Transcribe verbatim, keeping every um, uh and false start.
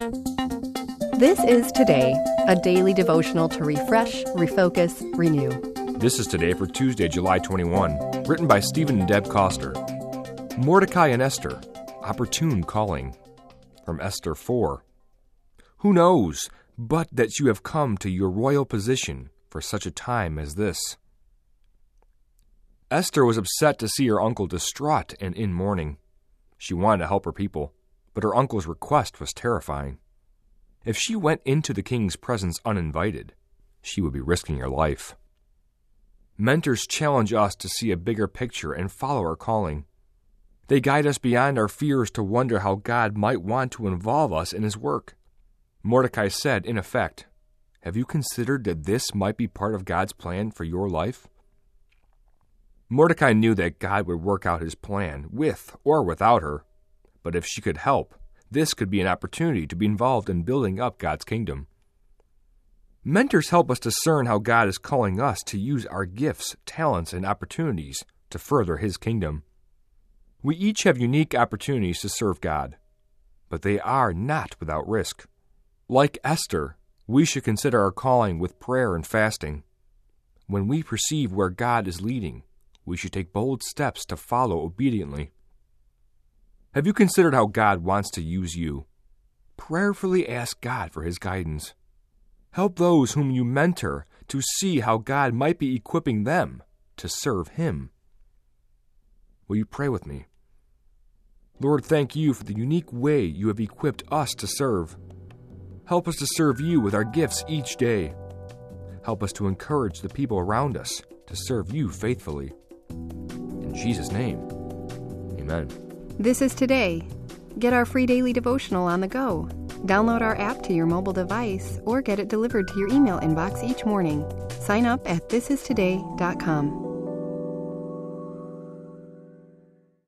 This is Today, a daily devotional to refresh, refocus, renew. This is Today for Tuesday, July twenty-first, written by Stephen and Deb Coster. Mordecai and Esther, opportune calling. From Esther four. Who knows but that you have come to your royal position for such a time as this? Esther was upset to see her uncle distraught and in mourning. She wanted to help her people, but her uncle's request was terrifying. If she went into the king's presence uninvited, she would be risking her life. Mentors challenge us to see a bigger picture and follow our calling. They guide us beyond our fears to wonder how God might want to involve us in His work. Mordecai said, in effect, have you considered that this might be part of God's plan for your life? Mordecai knew that God would work out His plan, with or without her. But if she could help, this could be an opportunity to be involved in building up God's kingdom. Mentors help us discern how God is calling us to use our gifts, talents, and opportunities to further His kingdom. We each have unique opportunities to serve God, but they are not without risk. Like Esther, we should consider our calling with prayer and fasting. When we perceive where God is leading, we should take bold steps to follow obediently. Have you considered how God wants to use you? Prayerfully ask God for His guidance. Help those whom you mentor to see how God might be equipping them to serve Him. Will you pray with me? Lord, thank you for the unique way you have equipped us to serve. Help us to serve you with our gifts each day. Help us to encourage the people around us to serve you faithfully. In Jesus' name, amen. This is Today. Get our free daily devotional on the go. Download our app to your mobile device or get it delivered to your email inbox each morning. Sign up at this is today dot com.